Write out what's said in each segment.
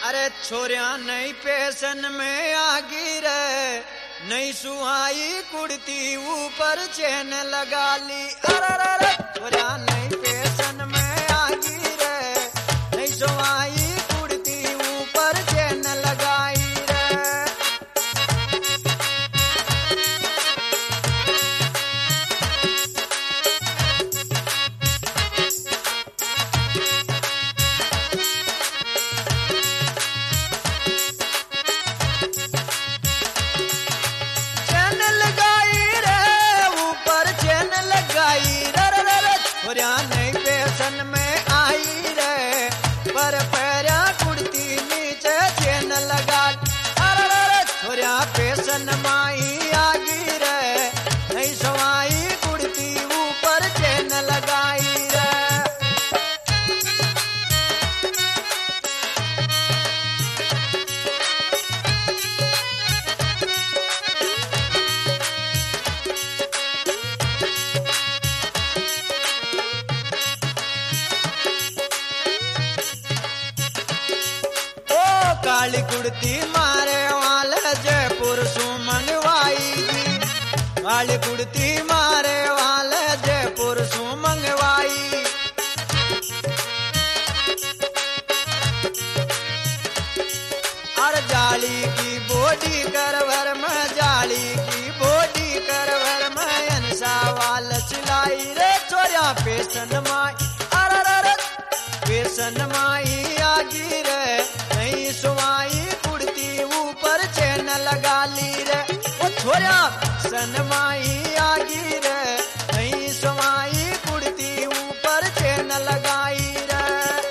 अरे छोरिया नई पेशन में आगी रे, नई सुहाई कुर्ती ऊपर चैन लगा ली। अरे छोरिया नई पेशन में आगी रे, नई सुहाई कुर्ती ऊपर चैन लगाई रे। छोरिया नई पेशन में आई रे, पर पैरा कुर्ती नीचे चैन लगा। अरे छोरिया पेशन माई आगी रे, नई सवाई कुर्ती ऊपर चैन लगाई रे। काली कुर्ती मारे वाले जयपुर सु मंगवाई जी, काली कुर्ती मारे वाले जयपुर सु मंगवाई। और जाली की बॉडी करवर में, जाली की बॉडी करवर में अंसा वाल सिलाई रे। छोरिया पेशन माई, अरे पेशन माई आगी रे, नई सुवाई कुर्ती ऊपर चैन लगा ली रे। ओ छोरिया सनमाई आगी रे, नई सुवाई कुर्ती ऊपर चैन लगाई रे।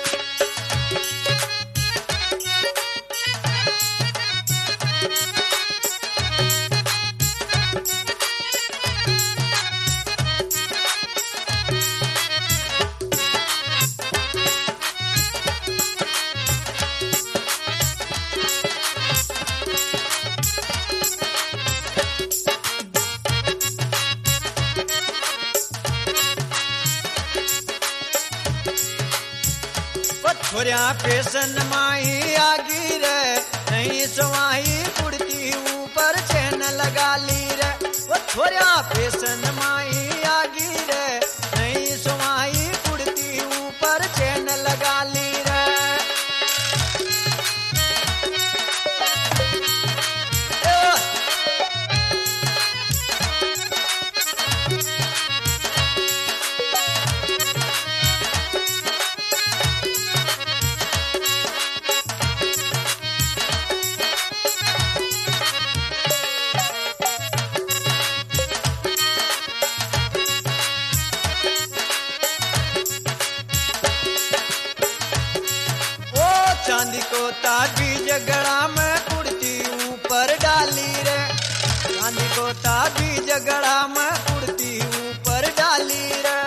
छोरिया पेशन माई आगी रे, नई सवाई कुर्ती ऊपर चैन लगा ली रे। वो छोरिया पेशन माई आगी रे, नई सवाई कुर्ती ऊपर चैन लगा ली रे। चांदी को ताबीज गड़ा में कुर्ती ऊपर डाली रे, चांदी को ताबीज गड़ा में कुर्ती ऊपर डाली रे।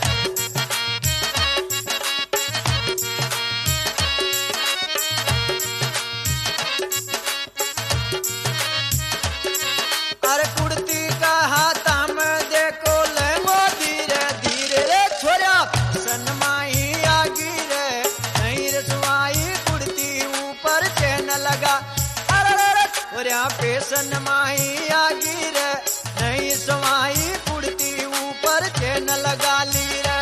अरे कुर्ती का हाथा में देखो लेंगो धीरे धीरे रे। छोरिया सनमाई आगी रे, नई रसवाई ऊपर चैन लगा। अरे छोरिया पेशन माई आगी रे, नई सवाई कुर्ती ऊपर चैन लगा ली रे।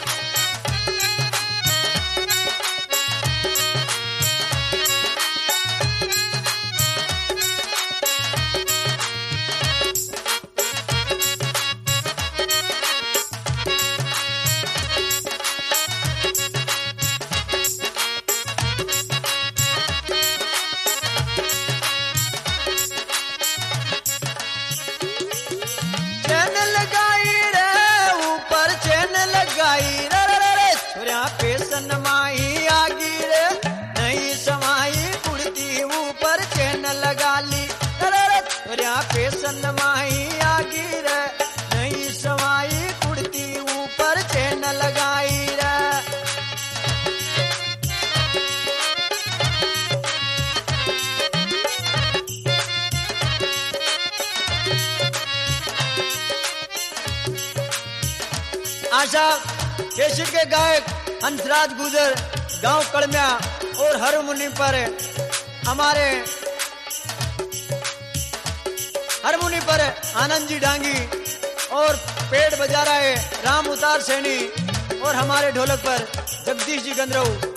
पेशन माई आगी रे, नई सवाई कुर्ती ऊपर चैन लगा ली। अरे छोरिया पेशन माई आगी रे, नई सवाई कुर्ती ऊपर चैन लगाई रे। आशा केसर के गायक हंसराज गुजर गांव कड़म्या और हारमोनी पर आनंद जी डांगी और पेट बजा रहा है राम उतार सैनी और हमारे ढोलक पर जगदीश जी गंद्रऊ।